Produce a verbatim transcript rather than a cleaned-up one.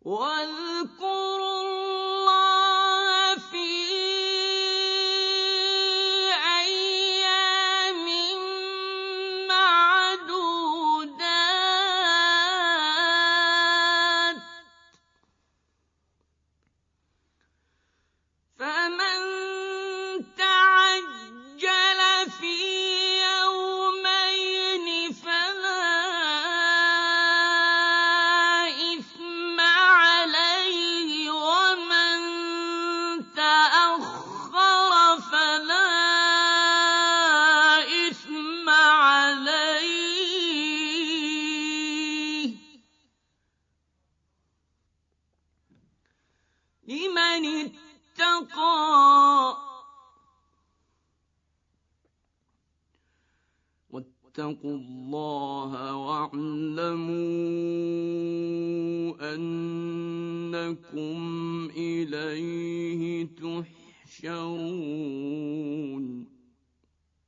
واذكروا الله في أيام معدودات فمن تعجل في يومين فلا إثم عليه ومن تأخر فلا إثم عليه لمن اتقى واتقوا الله واعلموا أنكم إليه تحشرون